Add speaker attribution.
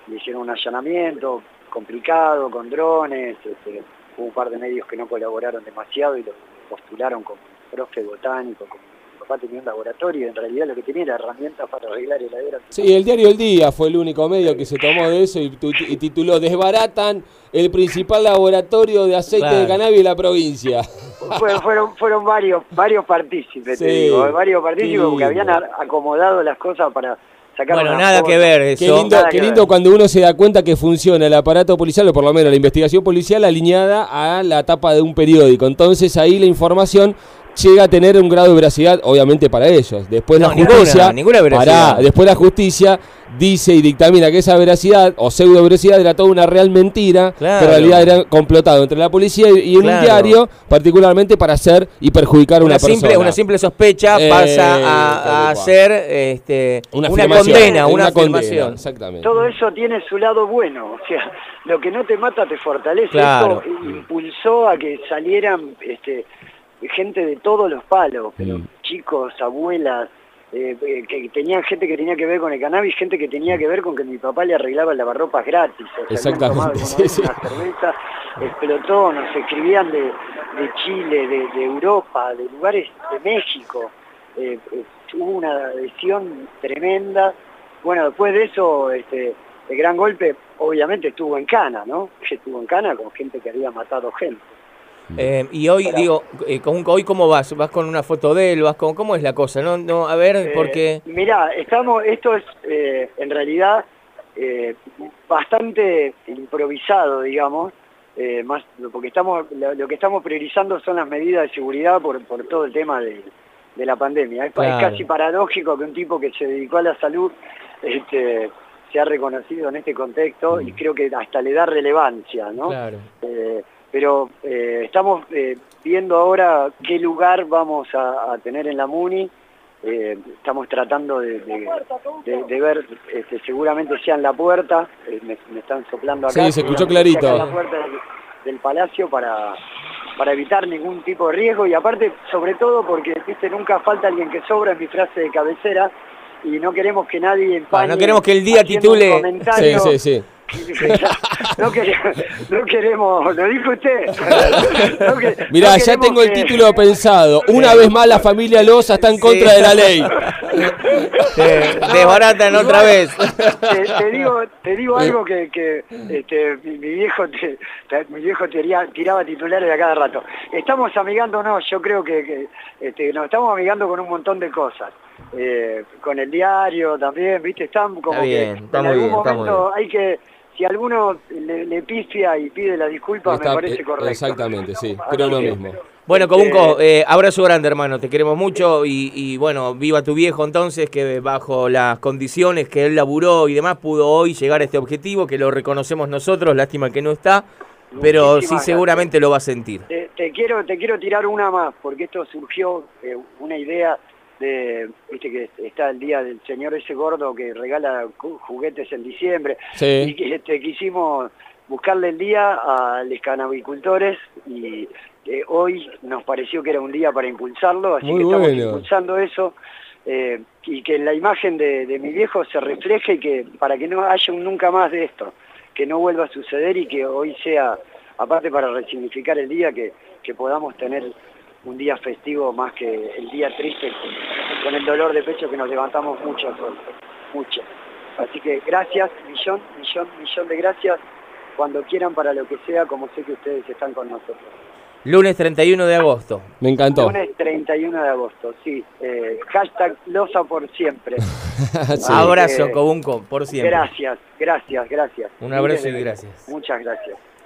Speaker 1: le hicieron un allanamiento complicado, con drones, hubo un par de medios que no colaboraron demasiado y lo postularon como profe botánico, como mi papá tenía un laboratorio y en realidad lo que tenía era herramientas para arreglar heladeras.
Speaker 2: Sí, el diario El Día fue el único medio que se tomó de eso y tituló "Desbaratan el principal laboratorio de aceite de cannabis de la provincia".
Speaker 1: Fueron varios partícipes,
Speaker 2: sí,
Speaker 1: te digo, varios partícipes porque habían acomodado las cosas para sacar.
Speaker 3: Bueno, nada que ver eso.
Speaker 2: Qué lindo cuando uno se da cuenta que funciona el aparato policial, o por lo menos la investigación policial, alineada a la tapa de un periódico. Entonces ahí la información llega a tener un grado de veracidad, obviamente para ellos. Después la justicia,
Speaker 3: ninguna veracidad.
Speaker 2: Después la justicia dice y dictamina que esa veracidad o pseudo veracidad era toda una real mentira, que en realidad era complotado entre la policía y un diario, particularmente para hacer y perjudicar a una persona.
Speaker 3: Una simple sospecha pasa a ser una condena, una afirmación.
Speaker 2: Exactamente.
Speaker 1: Todo eso tiene su lado bueno, o sea, lo que no te mata te fortalece.
Speaker 3: Claro.
Speaker 1: Esto impulsó a que salieran gente de todos los palos, pero chicos, abuelas, que tenían gente que tenía que ver con el cannabis, gente que tenía que ver con que mi papá le arreglaba el lavarropas gratis. O sea,
Speaker 2: exactamente.
Speaker 1: Una cerveza, explotó, nos escribían de Chile, de Europa, de lugares de México. Hubo una adhesión tremenda. Bueno, después de eso, el gran golpe obviamente estuvo en Cana, ¿no? Estuvo en Cana con gente que había matado gente.
Speaker 3: Y hoy, digo, hoy ¿cómo vas? ¿Vas con una foto de él? ¿Cómo es la cosa? No, a ver, porque...
Speaker 1: Mirá, esto es en realidad bastante improvisado, digamos, más porque lo que estamos priorizando son las medidas de seguridad por todo el tema de la pandemia. Es casi paradójico que un tipo que se dedicó a la salud sea reconocido en este contexto y creo que hasta le da relevancia, ¿no?
Speaker 3: Claro.
Speaker 1: Pero estamos viendo ahora qué lugar vamos a tener en la MUNI. Estamos tratando de ver, seguramente sea en la puerta, me están soplando acá.
Speaker 2: Sí, se escuchó clarito.
Speaker 1: En la puerta del Palacio para evitar ningún tipo de riesgo y aparte, sobre todo, porque nunca falta alguien que sobra, es mi frase de cabecera, y no queremos que nadie empañe.
Speaker 3: No queremos que el día titule...
Speaker 2: Sí.
Speaker 1: No queremos, lo dijo usted.
Speaker 2: Mirá, ya tengo el título pensado. Una vez más la familia Loza está en contra de la ley.
Speaker 3: Desbaratan otra vez.
Speaker 1: Te digo algo que mi viejo tiraba titulares a cada rato. Estamos amigándonos, yo creo que nos estamos amigando con un montón de cosas. Con el diario también, ¿viste? Están como en algún momento hay que... Si alguno le pifia y pide la disculpa, me parece correcto.
Speaker 2: Exactamente, sí, pero lo mismo.
Speaker 3: Bueno, Cobunco, abrazo grande, hermano, te queremos mucho y bueno, viva tu viejo entonces, que bajo las condiciones que él laburó y demás pudo hoy llegar a este objetivo, que lo reconocemos nosotros, lástima que no está, pero sí seguramente lo va a sentir.
Speaker 1: Te quiero tirar una más, porque esto surgió una idea viste que está el día del señor ese gordo que regala juguetes en diciembre, y que quisimos buscarle el día a los canabicultores y hoy nos pareció que era un día para impulsarlo, así que estamos impulsando eso, y que la imagen de mi viejo se refleje y que para que no haya un nunca más de esto, que no vuelva a suceder y que hoy sea, aparte para resignificar el día, que podamos tener un día festivo más que el día triste con el dolor de pecho que nos levantamos mucho. Así que gracias, millón de gracias, cuando quieran para lo que sea, como sé que ustedes están con nosotros.
Speaker 3: Lunes 31 de agosto.
Speaker 2: Me encantó.
Speaker 1: Lunes 31 de agosto, sí. Hashtag Loza por siempre.
Speaker 2: Sí.
Speaker 3: Abrazo, Cobunco, por siempre.
Speaker 1: Gracias.
Speaker 3: Un abrazo y gracias.
Speaker 1: Muchas gracias.